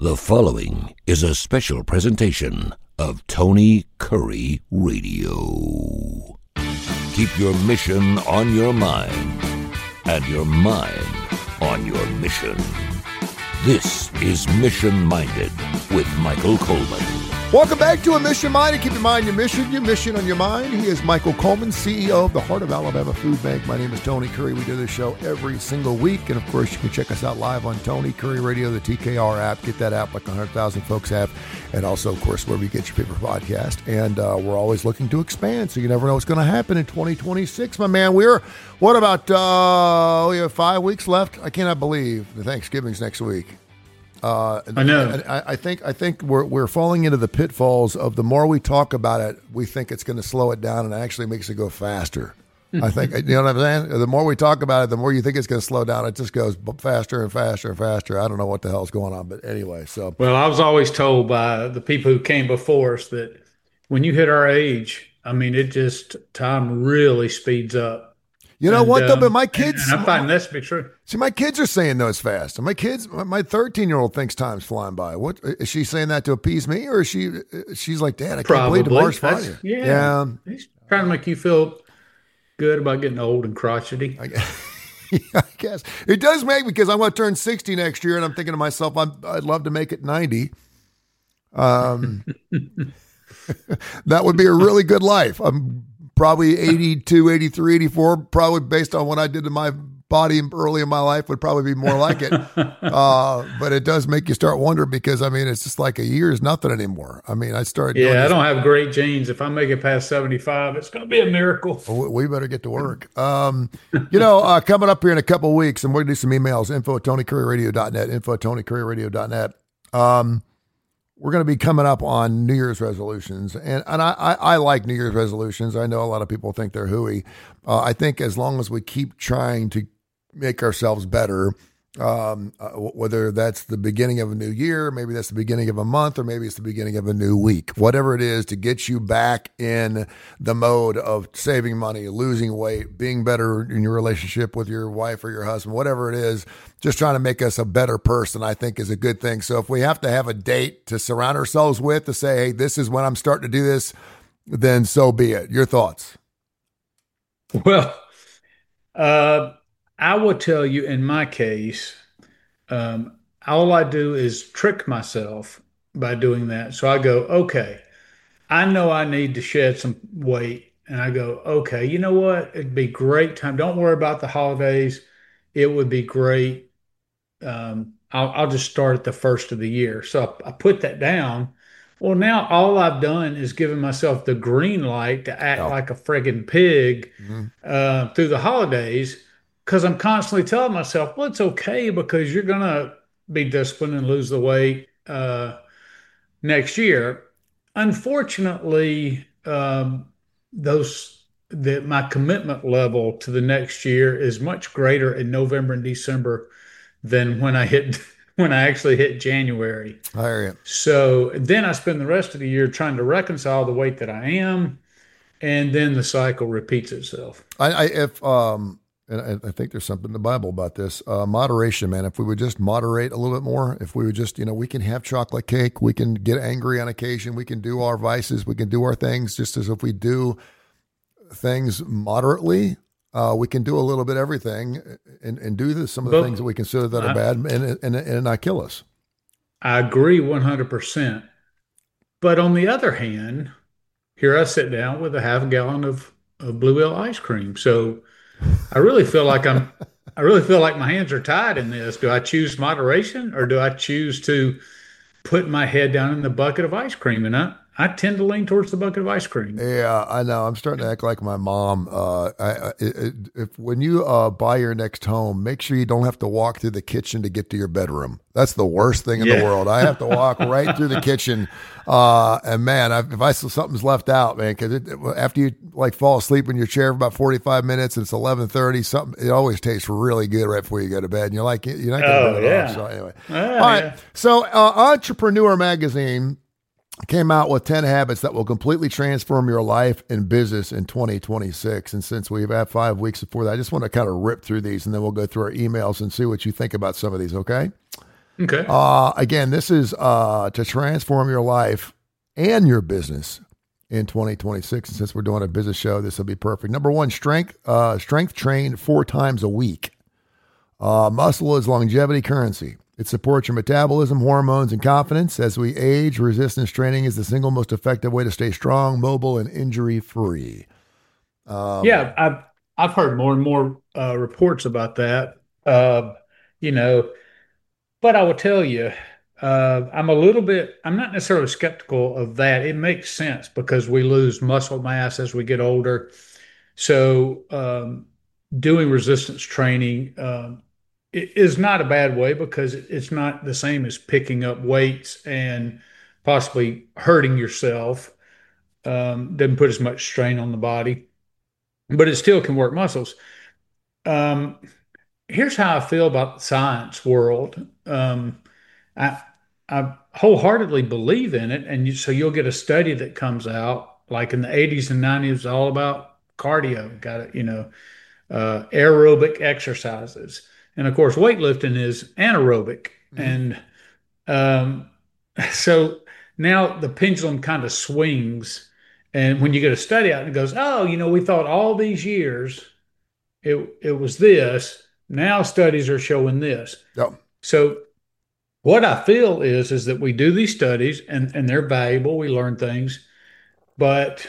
The following is a special presentation of Tony Curry Radio. Keep your mission on your mind and your mind on your mission. This is Mission Minded with Michael Coleman. Welcome back to A Mission Minded. Keep your mind your mission on your mind. He is Michael Coleman, CEO of the Heart of Alabama Food Bank. My name is Tony Curry. We do this show every single week. And, of course, you can check us out live on Tony Curry Radio, the TKR app. Get that app like 100,000 folks have. And also, of course, wherever you get your favorite podcast. And we're always looking to expand, so you never know what's going to happen in 2026, my man. We have 5 weeks left? I cannot believe the Thanksgiving's next week. I know. I think we're falling into the pitfalls of the more we talk about it, we think it's going to slow it down, and it actually makes it go faster. I think, you know what I'm saying? The more we talk about it, the more you think it's going to slow down. It just goes faster and faster and faster. I don't know what the hell's going on, but anyway. So, well, I was always told by the people who came before us that when you hit our age, I mean, time really speeds up. You know what, though? But my kids... And I find that's to be true. See, my kids are saying those fast. And my 13-year-old thinks time's flying by. What is she saying that to appease me? Or she's like, Dad, I can't believe tomorrow's Friday. Yeah. He's trying to make you feel good about getting old and crotchety. I guess. It does make, because I'm going to turn 60 next year, and I'm thinking to myself, I'd love to make it 90. That would be a really good life. I'm probably 82, 83, 84, probably based on what I did to my body early in my life would probably be more like it. But it does make you start wondering, because, I mean, it's just like a year is nothing anymore. I mean, I don't have great genes. If I make it past 75, it's going to be a miracle. We better get to work. Coming up here in a couple of weeks, and we're going to do some emails, info@TonyCurryRadio.net, info@TonyCurryRadio.net. We're going to be coming up on New Year's resolutions, and I like New Year's resolutions. I know a lot of people think they're hooey. I think as long as we keep trying to make ourselves better, whether that's the beginning of a new year, maybe that's the beginning of a month, or maybe it's the beginning of a new week, whatever it is to get you back in the mode of saving money, losing weight, being better in your relationship with your wife or your husband, whatever it is, just trying to make us a better person, I think is a good thing. So if we have to have a date to surround ourselves with to say, hey, this is when I'm starting to do this, then so be it. Your thoughts? Well, I will tell you, in my case, all I do is trick myself by doing that. So I go, okay, I know I need to shed some weight. And I go, okay, you know what? It'd be great time. Don't worry about the holidays. It would be great. I'll just start at the first of the year. So I put that down. Well, now all I've done is given myself the green light to act like a friggin' pig through the holidays, because I'm constantly telling myself, well, it's okay, because you're going to be disciplined and lose the weight next year. Unfortunately, my commitment level to the next year is much greater in November and December than when I actually hit January. I hear you. So then I spend the rest of the year trying to reconcile the weight that I am, and then the cycle repeats itself. And I think there's something in the Bible about this. Moderation, man. If we would just moderate a little bit more, if we would just, we can have chocolate cake, we can get angry on occasion, we can do our vices, we can do our things, just as if we do things moderately, we can do a little bit of everything and do some of the things that we consider that are bad and not kill us. I agree 100%. But on the other hand, here I sit down with a half a gallon of Blue Whale ice cream. So I really feel like my hands are tied in this. Do I choose moderation, or do I choose to put my head down in the bucket of ice cream? And I tend to lean towards the bucket of ice cream. Yeah, I know. I'm starting to act like my mom. When you buy your next home, make sure you don't have to walk through the kitchen to get to your bedroom. That's the worst thing in the world. I have to walk right through the kitchen. And man, if something's left out, man, because after you fall asleep in your chair for about 45 minutes, and it's 11:30, it always tastes really good right before you go to bed. And you're not going to turn it off. So anyway, all right. So Entrepreneur Magazine came out with 10 habits that will completely transform your life and business in 2026. And since we've had 5 weeks before that, I just want to kind of rip through these, and then we'll go through our emails and see what you think about some of these, okay? Okay. Again, this is to transform your life and your business in 2026. And since we're doing a business show, this will be perfect. Number one, strength train 4 times a week. Muscle is longevity currency. It supports your metabolism, hormones, and confidence. As we age, resistance training is the single most effective way to stay strong, mobile, and injury free. Yeah, I've heard more and more reports about that. You know, but I will tell you, I'm not necessarily skeptical of that. It makes sense because we lose muscle mass as we get older. So, doing resistance training is not a bad way because it's not the same as picking up weights and possibly hurting yourself. Doesn't put as much strain on the body, but it still can work muscles. Um, Here's how I feel about the science world. I I wholeheartedly believe in it, and so you'll get a study that comes out like in the 80s and 90s, all about cardio. Got it, aerobic exercises, and of course, weightlifting is anaerobic, Mhm. and um, so now the pendulum kind of swings, and when you get a study out and it goes, oh, we thought all these years it was this. Now studies are showing this. Yep. So what I feel is that we do these studies and they're valuable. We learn things. But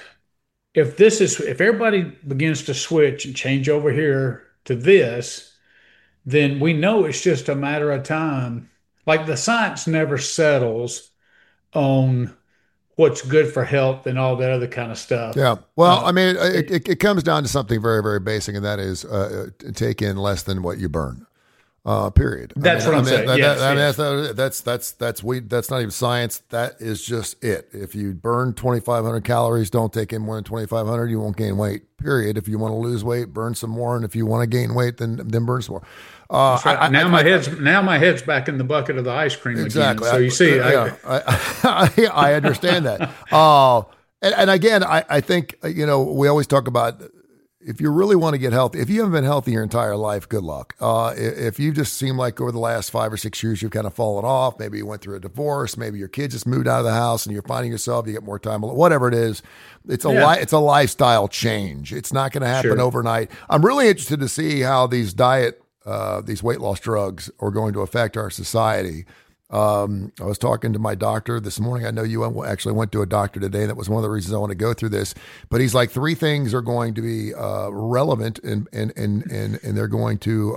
if everybody begins to switch and change over here to this, then we know it's just a matter of time. Like the science never settles on what's good for health and all that other kind of stuff. Yeah. Well, Uh, I mean, it, it comes down to something very, very basic, and that is take in less than what you burn. Period. that's what I'm saying. Yes, yes. That's not even science. That is just it. If you burn 2,500 calories, don't take in more than 2,500. You won't gain weight. Period. If you want to lose weight, burn some more, and if you want to gain weight, then burn some more. That's right. Now my head's back in the bucket of the ice cream again. Exactly. So you see, I understand that. And again, I think, we always talk about if you really want to get healthy, if you haven't been healthy your entire life, good luck. If you just seem like over the last 5 or 6 years, you've kind of fallen off, maybe you went through a divorce, maybe your kid just moved out of the house and you're finding yourself, you get more time, whatever it is, it's a lifestyle change. It's not going to happen sure. overnight. I'm really interested to see how these weight loss drugs are going to affect our society. I was talking to my doctor this morning. I know you actually went to a doctor today. That was one of the reasons I want to go through this. But he's like, 3 things are going to be relevant, and they're going to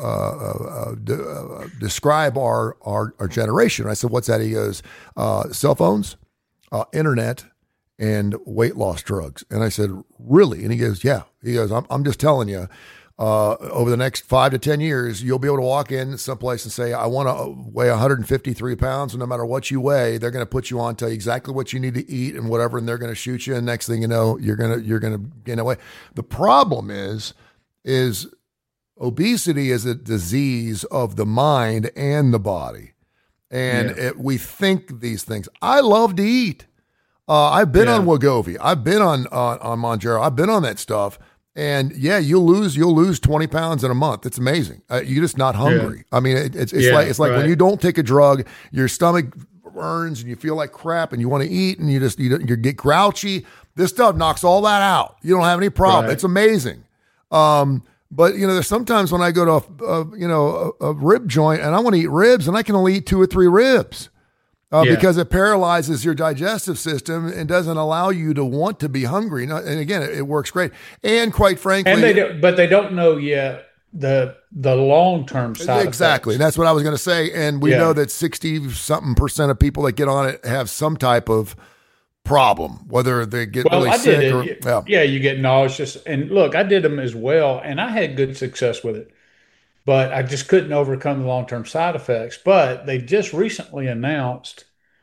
describe our generation. I said, "What's that?" He goes, "Cell phones, internet, and weight loss drugs." And I said, "Really?" And he goes, "Yeah." He goes, "I'm just telling you." Over the next 5 to 10 years, you'll be able to walk in someplace and say, "I want to weigh 153 pounds." And no matter what you weigh, they're going to put you on, tell you exactly what you need to eat and whatever, and they're going to shoot you. And next thing you know, you're gonna gain weight. The problem is obesity is a disease of the mind and the body, and we think these things. I love to eat. I've been on Wegovy. I've been on Mounjaro. I've been on that stuff. And yeah, you'll lose 20 pounds in a month. It's amazing. You're just not hungry. I mean, it's like right. when you don't take a drug, your stomach burns and you feel like crap and you want to eat and you get grouchy. This stuff knocks all that out. You don't have any problem. Right. It's amazing. But there's sometimes when I go to a rib joint and I want to eat ribs and I can only eat 2 or 3 ribs. Because it paralyzes your digestive system and doesn't allow you to want to be hungry. And again, it works great. And quite frankly, but they don't know yet the long-term side exactly. effects. That's what I was going to say. And we know that 60-something% of people that get on it have some type of problem, whether they get really sick or you get nauseous. And look, I did them as well, and I had good success with it. But I just couldn't overcome the long-term side effects. But they just recently announced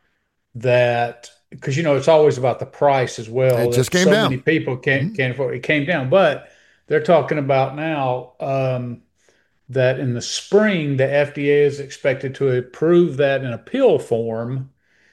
that because it's always about the price as well. It just that came so down. many people can't afford it. It came down, but they're talking about now that in the spring the FDA is expected to approve that in a pill form,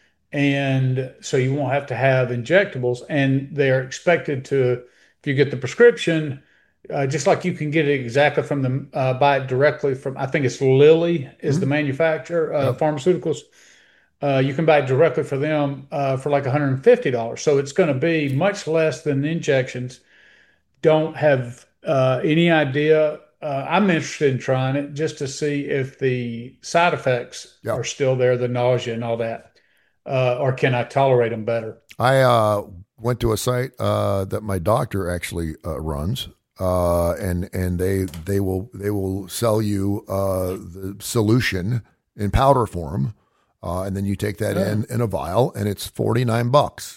and so you won't have to have injectables. And they're expected to, if you get the prescription, just like you can get it exactly from buy it directly from, I think it's Lilly is the Mhm. manufacturer, Yep. pharmaceuticals. You can buy it directly for them for like $150. So it's going to be much less than the injections. Don't have any idea. I'm interested in trying it just to see if the side effects are Yep. still there, the nausea and all that, or can I tolerate them better? I went to a site that my doctor actually runs, and they will sell you the solution in powder form, and then you take that Oh, in a vial, and it's $49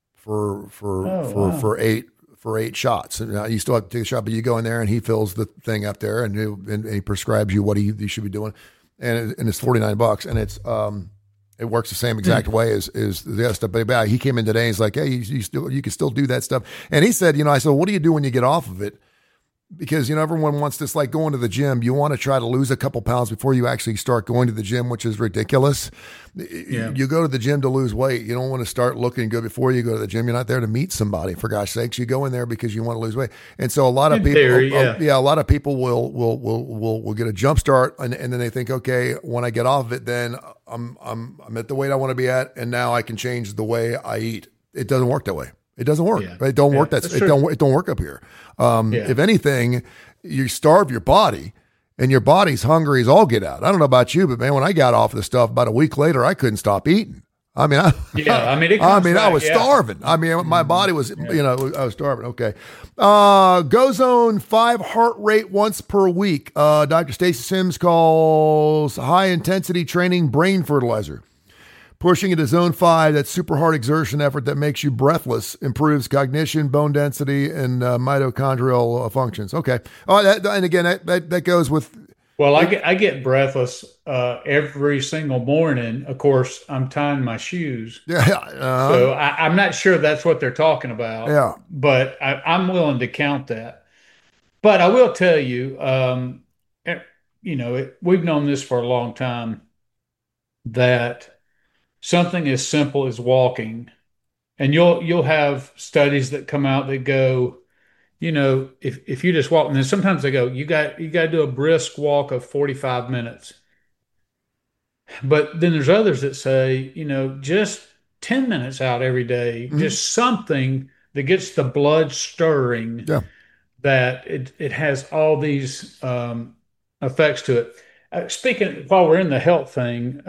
oh, wow. for eight shots. And now you still have to take a shot, but you go in there and he fills the thing up there, and he prescribes you what you should be doing, and it's $49, and it works the same exact Hmm. way as the other stuff. But yeah, he came in today. And he's like, "Hey, you can still do that stuff." And he said, I said, well, "What do you do when you get off of it?" Because everyone wants this, like going to the gym. You want to try to lose a couple pounds before you actually start going to the gym, which is ridiculous. Yeah. You go to the gym to lose weight. You don't want to start looking good before you go to the gym. You're not there to meet somebody, for gosh sakes. You go in there because you want to lose weight. And so a lot of In people, theory, yeah. yeah, a lot of people will get a jump start, and then they think, okay, when I get off of it, then I'm at the weight I want to be at, and now I can change the way I eat. It doesn't work that way. It doesn't work. Yeah. It don't Yeah. work. That's true. It don't work up here. Yeah. If anything, you starve your body, and your body's hungry as all get out. I don't know about you, but man, when I got off of the stuff about a week later, I couldn't stop eating. I mean, Yeah. I mean, it I comes mean, I back. was Yeah. starving. I mean, my body was, Yeah. I was starving. Okay. Go zone 5 heart rate once per week. Dr. Stacy Sims calls high intensity training brain fertilizer. Pushing into zone 5, that super hard exertion effort that makes you breathless, improves cognition, bone density, and mitochondrial functions. Okay. Oh, and again, that goes with. Well, I get breathless every single morning. Of course, I'm tying my shoes. Yeah. So I'm not sure that's what they're talking about, Yeah. but I'm willing to count that. But I will tell you, eh, we've known this for a long time that something as simple as walking, and you'll have studies that come out that go, if you just walk, and then sometimes they go, you got to do a brisk walk of 45 minutes. But then there's others that say, just 10 minutes out every day, Mhm. just something that gets the blood stirring, Yeah. that it has all these effects to it. Speaking, while we're in the health thing,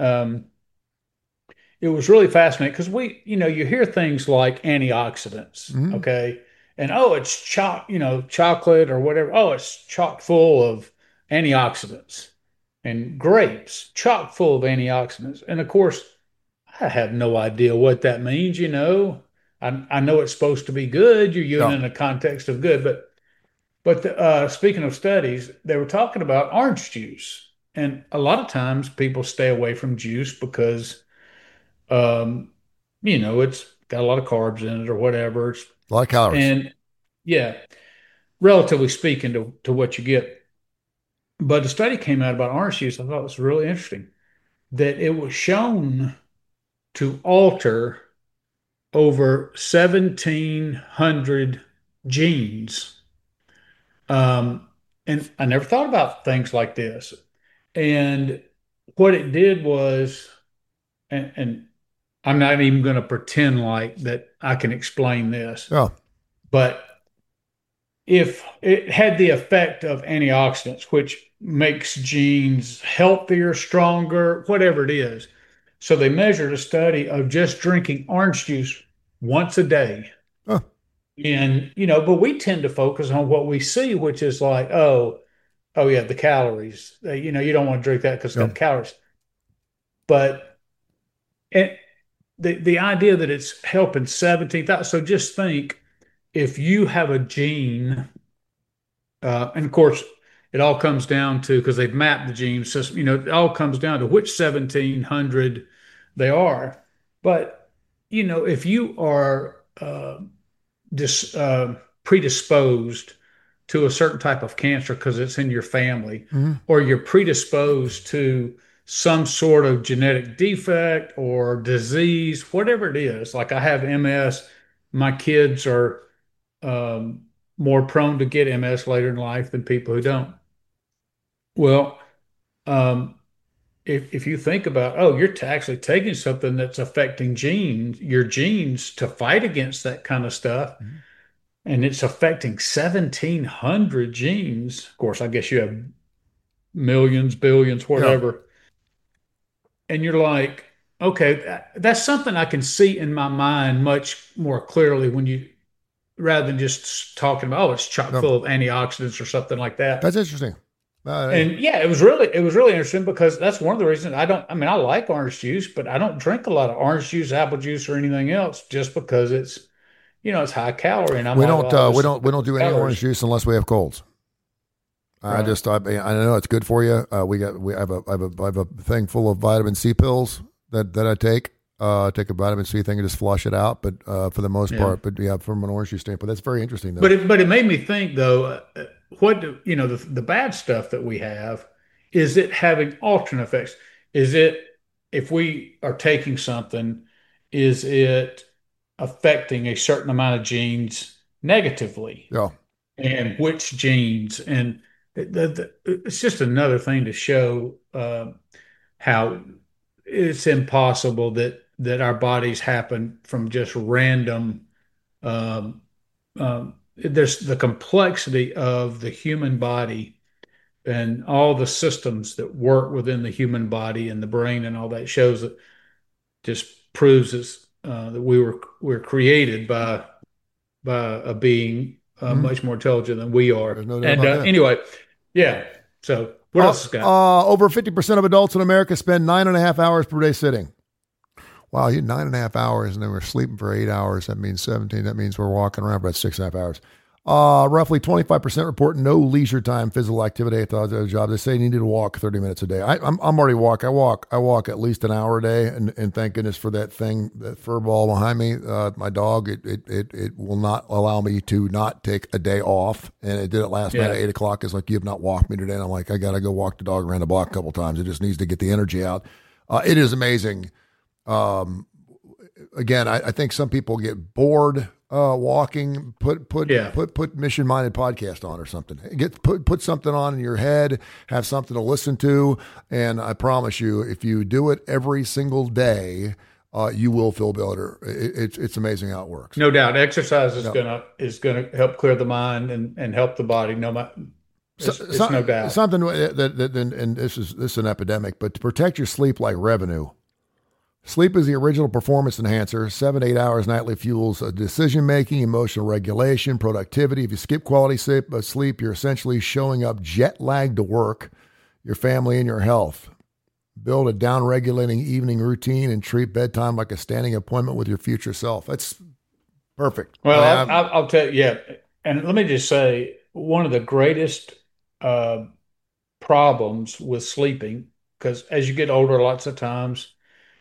it was really fascinating because you hear things like antioxidants, Mhm. okay? And oh, it's chocolate or whatever. Oh, it's chock full of antioxidants. And grapes, chock full of antioxidants. And of course, I have no idea what that means. I know it's supposed to be good. You're using Yeah. it in the context of good, but speaking of studies, they were talking about orange juice, and a lot of times people stay away from juice because um, it's got a lot of carbs in it or whatever. A lot of calories. And yeah, relatively speaking to what you get. But a study came out about orange juice. I thought it was really interesting that it was shown to alter over 1,700 genes. Um, and I never thought about things like this. And what it did was, and I'm not even going to pretend like that I can explain this, Yeah. but if it had the effect of antioxidants, which makes genes healthier, stronger, whatever it is. So they measured a study of just drinking orange juice once a day. Huh. And, but we tend to focus on what we see, which is like, oh yeah, the calories. You don't want to drink that because it's Yeah. got calories. But and the idea that it's helping 17,000. So just think if you have a gene, and of course, it all comes down to because they've mapped the gene system, it all comes down to which 1,700 they are. But, if you are dis, predisposed to a certain type of cancer because it's in your family, Mhm. or you're predisposed to some sort of genetic defect or disease, whatever it is. Like I have MS, my kids are um, more prone to get MS later in life than people who don't. Well, um, if you think about, oh, you're actually taking something that's affecting your genes to fight against that kind of stuff, Mhm. and it's affecting 1,700 genes. Of course, I guess you have millions, billions, Yeah. whatever. And you're like, okay, that's something I can see in my mind much more clearly when you, rather than just talking about, oh, it's chock No, full of antioxidants or something like that. that's interesting. Uh, And yeah, it was really interesting because that's one of the reasons I mean, I like orange juice, but I don't drink a lot of orange juice, apple juice, or anything else just because it's high calorie. And I'm we like, don't well, we this is don't we don't do any orange calories. juice unless we have colds. Right. I know it's good for you. I have a thing full of vitamin C pills that I take. Take a vitamin C thing and just flush it out. But for the most Yeah. part, but yeah, from an orange juice standpoint, that's very interesting though. But it made me think though, the bad stuff that we have, is it having alternate effects? Is it, if we are taking something, is it affecting a certain amount of genes negatively? Yeah. And which genes? And it's just another thing to show how it's impossible that our bodies happen from just random. Um, there's the complexity of the human body and all the systems that work within the human body and the brain and all that shows that, just proves that we're created by a being Mhm. much more intelligent than we are. There's no doubt And about that. anyway, yeah. So what else, Scott? Over 50% of adults in America spend 9.5 hours per day sitting. Wow, you 9.5 hours, and then we're sleeping for 8 hours. That means 17. That means we're walking around for about 6.5 hours. Roughly 25% report no leisure time physical activity at the job. They say you need to walk 30 minutes a day. I'm already walk. I walk at least an hour a day, and thank goodness for that thing, that fur ball behind me. My dog, it will not allow me to not take a day off, and it did it last night at Yeah. 8 o'clock. It's like, you have not walked me today, and I'm like, I gotta go walk the dog around the block a couple times. It just needs to get the energy out. It is amazing. Um, Again, I think some people get bored walking. Yeah. Put Mission Minded podcast on or something. Put something on in your head. Have something to listen to, and I promise you, if you do it every single day, you will feel better. It's amazing how it works. No doubt. Exercise is Yeah. gonna help clear the mind and help the body. No matter, So, it's no doubt. something that and this is an epidemic, but to protect your sleep like revenue. Sleep is the original performance enhancer. 7 to 8 hours nightly fuels decision making, emotional regulation, productivity. If you skip quality sleep, you're essentially showing up jet lagged to work, your family, and your health. Build a down regulating evening routine and treat bedtime like a standing appointment with your future self. That's perfect. Well, I'll tell you, yeah. And let me just say, one of the greatest uh, problems with sleeping, because as you get older, lots of times,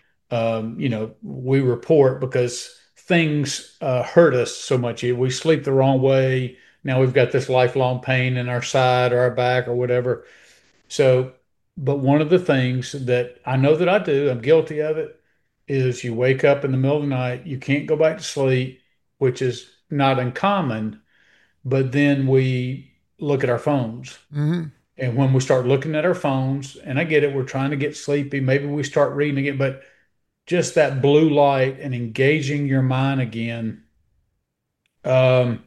we report because things hurt us so much. We sleep the wrong way. Now we've got this lifelong pain in our side or our back or whatever. So, but one of the things that I know that I do, I'm guilty of it, is you wake up in the middle of the night, you can't go back to sleep, which is not uncommon, but then we look at our phones. Mhm. And when we start looking at our phones, and I get it, we're trying to get sleepy, maybe we start reading again, but just that blue light and engaging your mind again, um,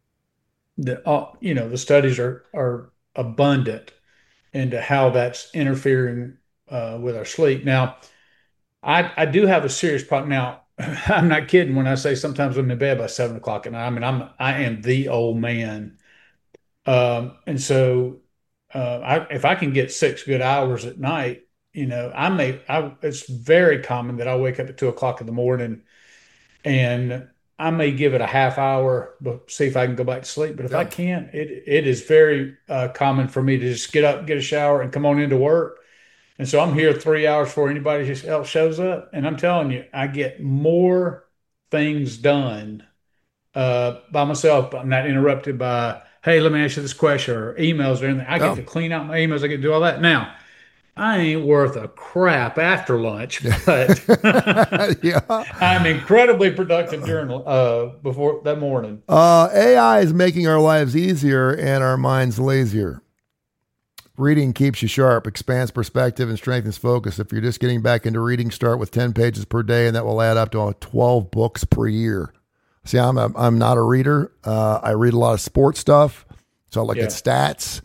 the studies are abundant into how that's interfering with our sleep. Now, I do have a serious problem. Now, I'm not kidding when I say sometimes I'm in bed by 7 o'clock at night. I mean, I am the old man, and so if I can get 6 good hours at night, it's very common that I wake up at 2 o'clock in the morning and I may give it a half hour, but see if I can go back to sleep. But if I Yeah. can't, it is very common for me to just get up, get a shower, and come on into work. And so I'm here 3 hours before anybody else shows up. And I'm telling you, I get more things done by myself. I'm not interrupted by, hey, let me ask you this question or emails or anything. I get Yeah. to clean out my emails. I get to do all that. Now, I ain't worth a crap after lunch, but Yeah. I'm incredibly productive during before that morning. AI is making our lives easier and our minds lazier. Reading keeps you sharp, expands perspective, and strengthens focus. If you're just getting back into reading, start with 10 pages per day, and that will add up to 12 books per year. See, I'm not a reader. I read a lot of sports stuff, so I look at Yeah. stats.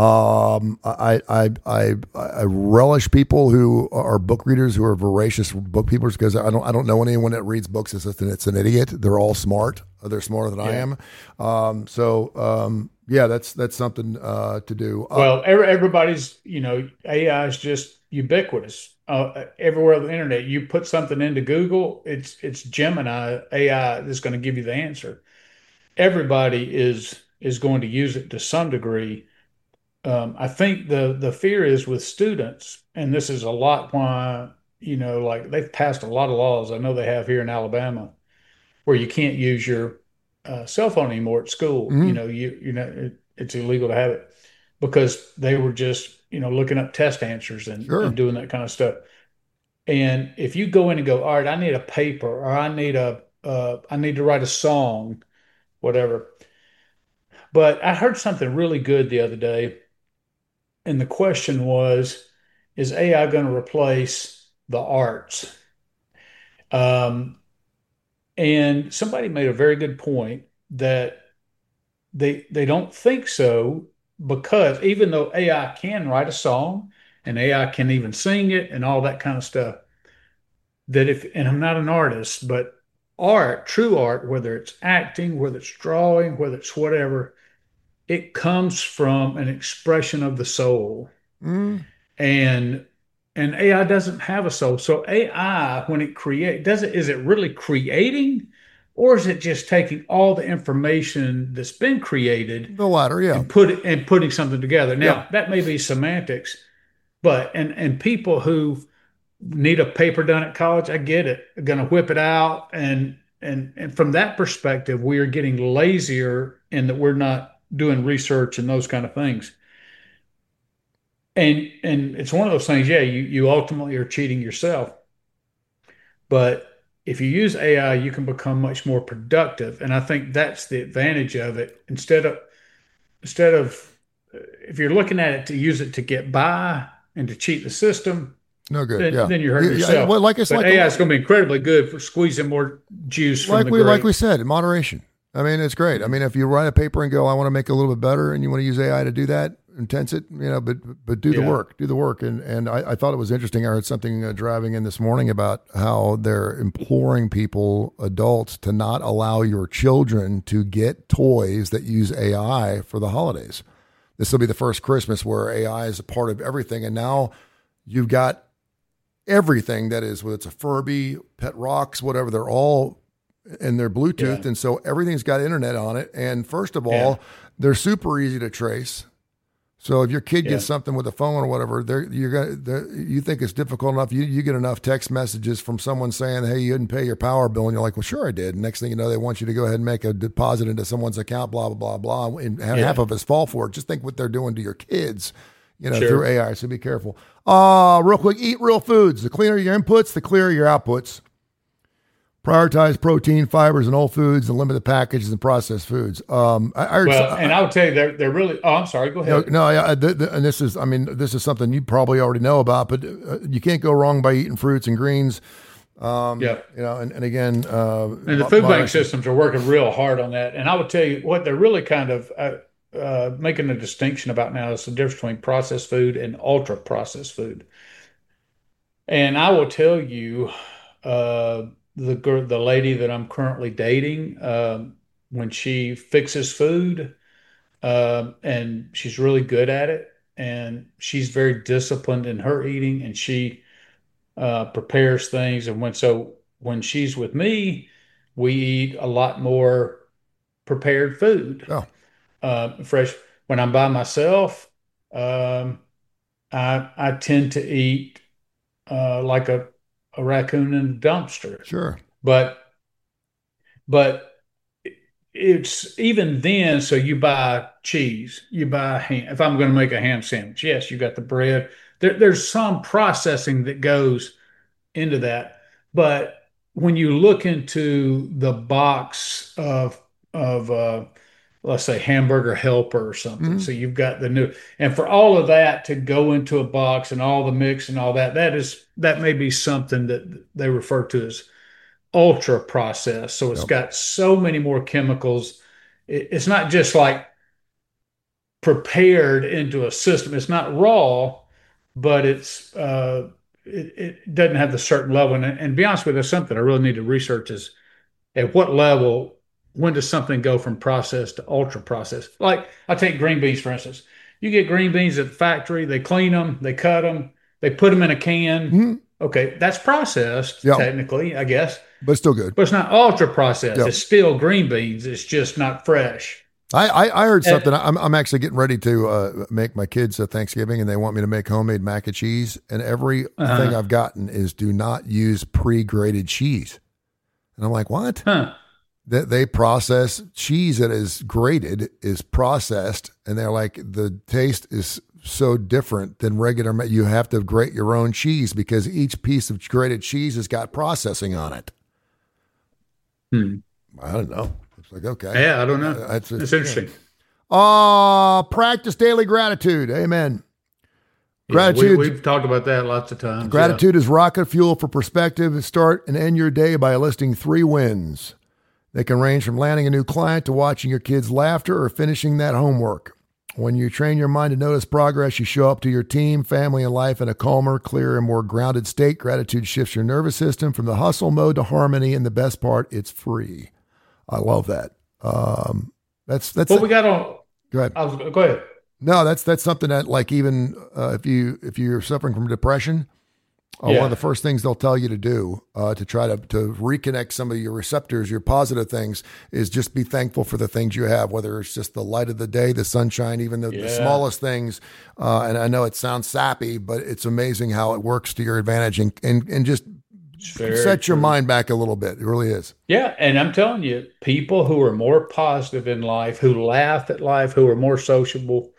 I relish people who are book readers, who are voracious book people, because I don't know anyone that reads books it's an idiot. They're all smart. They're smarter than I Yeah. am. Yeah, that's something to do. Well, everybody's, AI is just ubiquitous. Everywhere on the internet, you put something into Google, it's Gemini AI that's going to give you the answer. Everybody is going to use it to some degree. I think the fear is with students, and this is a lot why, like they've passed a lot of laws. I know they have here in Alabama where you can't use your cell phone anymore at school. Mhm. It's illegal to have it because they were just looking up test answers Sure. and doing that kind of stuff. And if you go in and go, all right, I need a paper, or I need to write a song, whatever. But I heard something really good the other day, and the question was, is AI going to replace the arts? Um, and somebody made a very good point that they don't think so, because even though AI can write a song and AI can even sing it and all that kind of stuff, that if, and I'm not an artist, but art, true art, whether it's acting, whether it's drawing, whether it's whatever, it comes from an expression of the soul. Mhm. And AI doesn't have a soul. So AI, when it create, does it, is it really creating, or is it just taking all the information that's been created The latter, yeah. and putting something together? Yep. Now, that may be semantics, but and people who need a paper done at college, I get it, are going to whip it out, and from that perspective, we are getting lazier in that we're not doing research and those kind of things. And it's one of those things, yeah, you ultimately are cheating yourself. But if you use AI, you can become much more productive. And I think that's the advantage of it. Instead of if you're looking at it to use it to get by and to cheat the system, No good. then Yeah. then you're hurting Yeah, yourself. well, like it's But like AI is going to be incredibly good for squeezing more juice from the like we grape. said, moderation. I mean, it's great. I mean, if you write a paper and go, I want to make it a little bit better, and you want to use AI to do that, intense it, but do the Yeah. work, do the work. And I thought it was interesting. I heard something driving in this morning about how they're imploring people, adults, to not allow your children to get toys that use AI for the holidays. This will be the first Christmas where AI is a part of everything, and now you've got everything that is, whether it's a Furby, Pet Rocks, whatever, they're all and they're Bluetooth, Yeah. and so everything's got internet on it. And first of Yeah. all, they're super easy to trace. So if your kid Yeah. gets something with a phone or whatever, you think it's difficult enough. You get enough text messages from someone saying, "Hey, you didn't pay your power bill," and you're like, "Well, sure I did." And next thing you know, they want you to go ahead and make a deposit into someone's account, blah blah blah blah, and Yeah. half of us fall for it. Just think what they're doing to your kids, Sure. through AI. So be careful. Real quick, eat real foods. The cleaner your inputs, the clearer your outputs. Prioritize protein, fibers, and whole foods, and limit the packages and processed foods. I heard. Well, and I would tell you they're really. Oh, I'm sorry. Go No, ahead. no, yeah, and this is, I mean, this is something you probably already know about, but you can't go wrong by eating fruits and greens. Yeah. And again, And the food bank systems are working real hard on that. And I would tell you what they're really kind of making a distinction about now is the difference between processed food and ultra processed food. And I will tell you, the lady that I'm currently dating, when she fixes food, and she's really good at it, and she's very disciplined in her eating, and she prepares things. And when she's with me, we eat a lot more prepared food, oh, fresh. When I'm by myself, um, I tend to eat like a raccoon in a dumpster. sure, But but it's even then. So you buy cheese, you buy ham. If I'm going to make a ham sandwich, yes, you got the bread. there's some processing that goes into that. But when you look into the box of let's say Hamburger Helper or something, so you've got the new, and for all of that to go into a box and all the mix and all that, that may be something that they refer to as ultra processed. So it's got so many more chemicals. It's not just like prepared into a system. It's not raw, but it doesn't have the certain level. And to be honest with you, that's something I really need to research is at what level, when does something go from processed to ultra processed? Like I take green beans, for instance. You get green beans at the factory, they clean them, they cut them, they put them in a can. Okay, that's processed technically, I guess. But still good. But it's not ultra processed. It's still green beans. It's just not fresh. I heard something. I'm actually getting ready to make my kids a Thanksgiving, and they want me to make homemade mac and cheese. And everything I've gotten is do not use pre-grated cheese. And I'm like, what? They process cheese that is grated is processed, and they're like, the taste is so different than regular. You have to grate your own cheese because each piece of grated cheese has got processing on it. I don't know. It's like, okay. Yeah, I don't know. It's interesting. Practice daily gratitude. Amen. Gratitude. Yeah, we've talked about that lots of times. Gratitude is rocket fuel for perspective. Start and end your day by listing 3 wins. They can range from landing a new client to watching your kids' laughter or finishing that homework. When you train your mind to notice progress, you show up to your team, family, and life in a calmer, clearer, and more grounded state. Gratitude shifts your nervous system from the hustle mode to harmony, and the best part, it's free. I love that. That's what we got on. Go ahead. Go ahead. No, that's something that, like, even if you're suffering from depression, one of the first things they'll tell you to do to try to reconnect some of your receptors, your positive things, is just be thankful for the things you have, whether it's just the light of the day, the sunshine, even the smallest things. And I know it sounds sappy, but it's amazing how it works to your advantage and just set your mind back a little bit. It really is. Yeah, and I'm telling you, people who are more positive in life, who laugh at life, who are more sociable,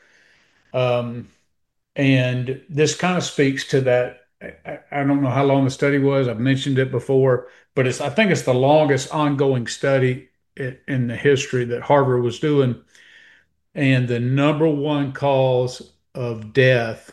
and this kind of speaks to that. I don't know how long the study was. I've mentioned it before, but I think it's the longest ongoing study in the history that Harvard was doing. And the number one cause of death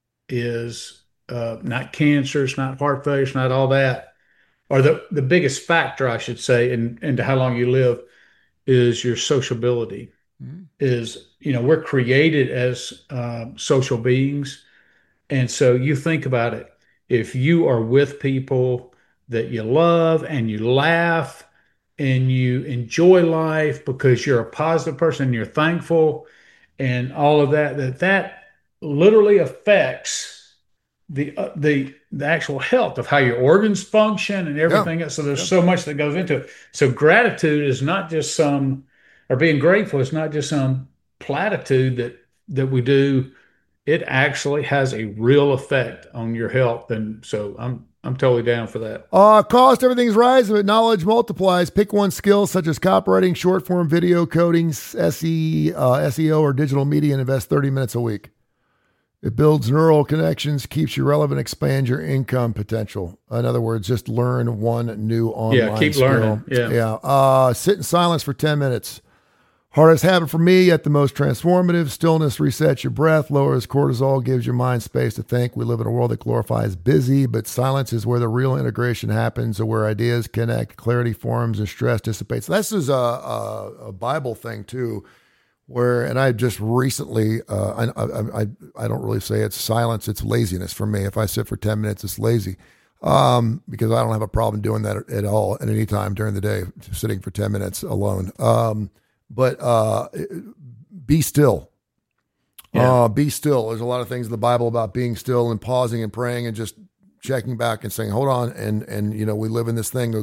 is not cancer, it's not heart failure, it's not all that. Or the biggest factor, I should say, into how long you live is your sociability. Is, we're created as social beings. And so you think about it. If you are with people that you love and you laugh and you enjoy life because you're a positive person and you're thankful and all of that literally affects the actual health of how your organs function and everything else. So there's so much that goes into it. So gratitude is not just or being grateful is not just some platitude that we do. It actually has a real effect on your health. And so I'm totally down for that. Cost, everything's rising, but knowledge multiplies. Pick one skill such as copywriting, short form video, coding, SEO, or digital media, and invest 30 minutes a week. It builds neural connections, keeps you relevant, expands your income potential. In other words, just learn one new online keep skill. Learning. Yeah. Sit in silence for 10 minutes. Hardest habit for me, yet the most transformative. Stillness resets your breath, lowers cortisol, gives your mind space to think. We live in a world that glorifies busy, but silence is where the real integration happens, or where ideas connect, clarity forms, and stress dissipates. This is a Bible thing too, and I just recently, I don't really say it's silence, it's laziness for me. If I sit for 10 minutes, it's lazy. Because I don't have a problem doing that at all at any time during the day, sitting for 10 minutes alone. But be still. Be still. There's a lot of things in the Bible about being still and pausing and praying and just checking back and saying, hold on. And we live in this thing of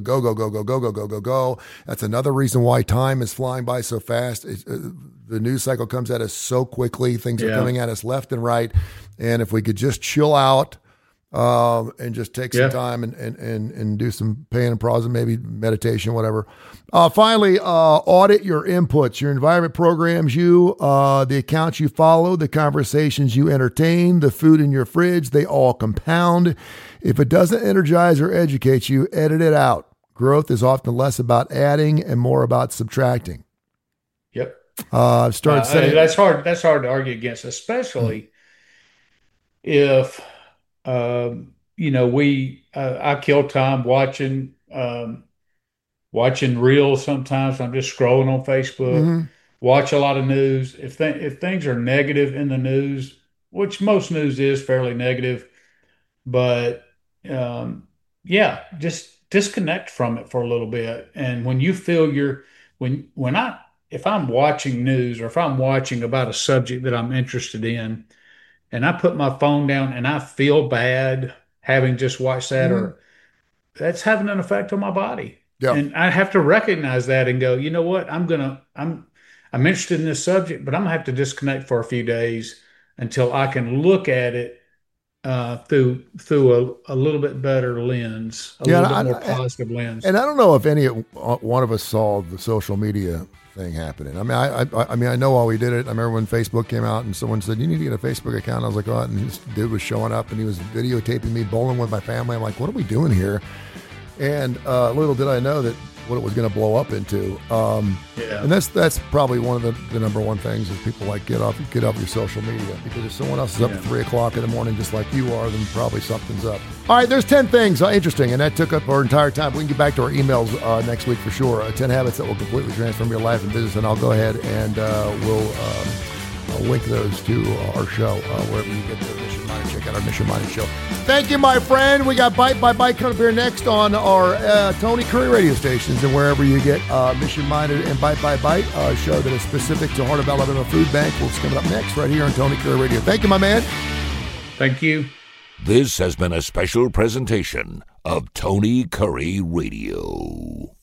go. That's another reason why time is flying by so fast. The news cycle comes at us so quickly. Things are coming at us left and right. And if we could just chill out and just take some time and do some pain and pause and maybe meditation, whatever. Finally, audit your inputs, your environment programs you, the accounts you follow, the conversations you entertain, the food in your fridge, they all compound. If it doesn't energize or educate you, edit it out. Growth is often less about adding and more about subtracting. Yep. I've started saying that's hard to argue against, especially if I kill time watching reels sometimes. I'm just scrolling on Facebook, watch a lot of news. If things are negative in the news, which most news is fairly negative, but just disconnect from it for a little bit. And when you feel if I'm watching news or if I'm watching about a subject that I'm interested in, and I put my phone down and I feel bad having just watched that, or that's having an effect on my body. Yeah. And I have to recognize that and go, you know what? I'm interested in this subject, but I'm gonna have to disconnect for a few days until I can look at it through a little bit better lens, a little bit more positive lens. And I don't know if any one of us saw the social media thing happening. I mean, I know why we did it. I remember when Facebook came out and someone said, you need to get a Facebook account. I was like, oh, and this dude was showing up and he was videotaping me bowling with my family. I'm like, what are we doing here? And little did I know that what it was going to blow up into. And that's probably one of the number one things is people like get off your social media, because if someone else is up at 3 o'clock in the morning just like you are, then probably something's up. All right, there's 10 things interesting, and that took up our entire time. We can get back to our emails next week for sure. 10 habits that will completely transform your life and business, and I'll go ahead and we'll link those to our show wherever you get the Mission Minded. Check out our Mission Minded show. Thank you, my friend. We got Bite by Bite coming up here next on our Tony Curry radio stations and wherever you get Mission Minded and Bite by Bite, a show that is specific to Heart of Alabama Food Bank. What's coming up next right here on Tony Curry Radio. Thank you, my man. Thank you. This has been a special presentation of Tony Curry Radio.